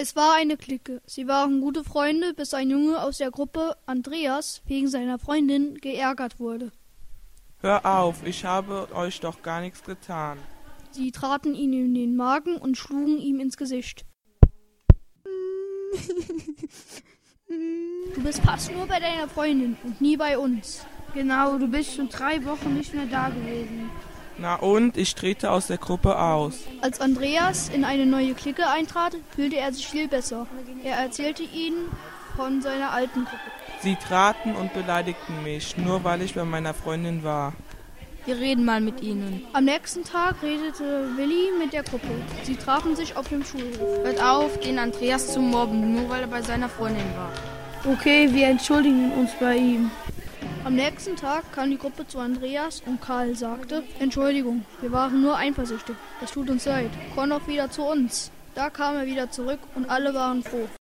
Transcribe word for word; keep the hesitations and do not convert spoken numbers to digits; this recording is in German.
Es war eine Clique. Sie waren gute Freunde, bis ein Junge aus der Gruppe, Andreas, wegen seiner Freundin geärgert wurde. Hör auf, ich habe euch doch gar nichts getan. Sie traten ihm in den Magen und schlugen ihm ins Gesicht. Du bist fast nur bei deiner Freundin und nie bei uns. Genau, du bist schon drei Wochen nicht mehr da gewesen. Na und, ich trete aus der Gruppe aus. Als Andreas in eine neue Clique eintrat, fühlte er sich viel besser. Er erzählte ihnen von seiner alten Gruppe. Sie traten und beleidigten mich, nur weil ich bei meiner Freundin war. Wir reden mal mit ihnen. Am nächsten Tag redete Willi mit der Gruppe. Sie trafen sich auf dem Schulhof. Hört auf, den Andreas zu mobben, nur weil er bei seiner Freundin war. Okay, wir entschuldigen uns bei ihm. Am nächsten Tag kam die Gruppe zu Andreas und Karl sagte, Entschuldigung, wir waren nur eifersüchtig. Es tut uns leid, komm doch wieder zu uns. Da kam er wieder zurück und alle waren froh.